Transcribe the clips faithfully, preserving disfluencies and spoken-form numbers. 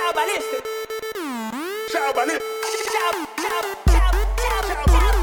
ballistic. Ciao, ballistic. Ciao, ciao, ciao, ciao, ciao,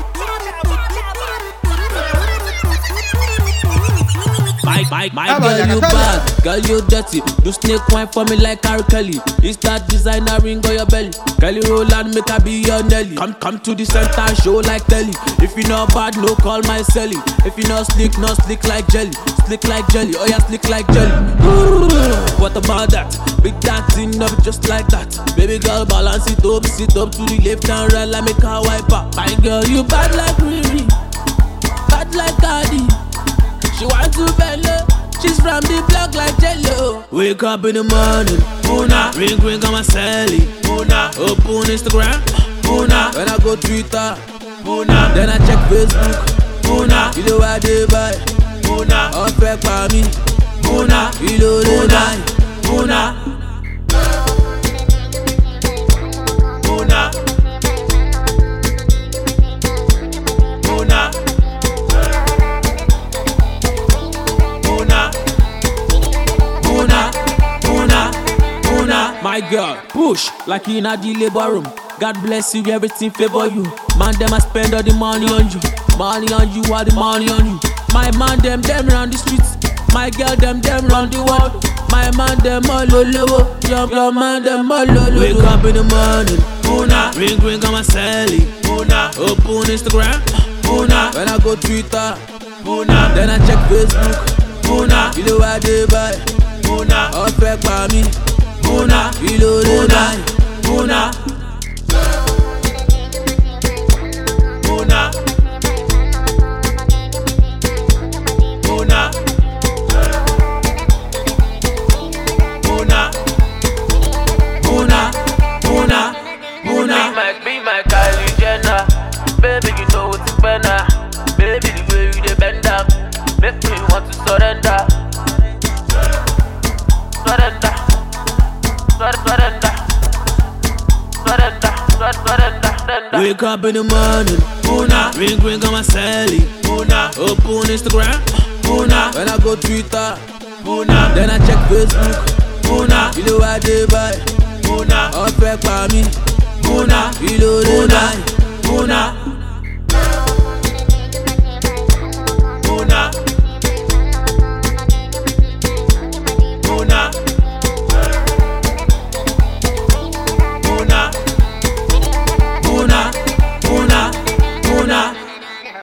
My, my, my girl, you bad, girl, you dirty. Do snake wine for me like R. Kelly. It's that designer ring on your belly. Kelly roll and make her be your Nelly. Come, come to the center, show like telly. If you not bad, no call my celly. If you not slick, not slick like jelly. Slick like jelly, oh yeah, slick like jelly. What about that? Big dancing up just like that. Baby girl, balance it up, sit up to the left and right, like make her wipe up. My girl, you bad like Riri, bad like Cardi. She want to belly, she's from the block like Jello. Wake up in the morning, Una, ring ring on my celly, Una, open Instagram, Una, when I go Twitter, Una, then I check Facebook, Una, you know why they buy, Una, all fake for me, Una, you know they die, Una, Una, Una. My girl, push like in a the labor room. God bless you, everything favor you. Man, them I spend all the money on you. Money on you, all the money on you. My man, them, them run the streets. My girl, them, them run the world. My man, them all low. Your, your man, them all low. Wake up in the morning, Una, ring ring on my celly, Una, open Instagram, Una, when I go Twitter, Una, then I check Facebook, Una, you know why they buy, Una, all fake for me. Una, kilo de die, Una, Una, Una, Una, Una, Una, Una. Be my, be my Kylie Jenner. Baby, you know what's better. Baby, the way you dey bend down, make me want to surrender. Surrender. Surrender, surrender, surrender, surrender. Wake up in the morning, Una, ring ring on my celly, Una, open Instagram, Una, when I go Twitter, Una, then I check Facebook, Una, you know why they buy, Una, all fake for me, Una, you know they die, Una.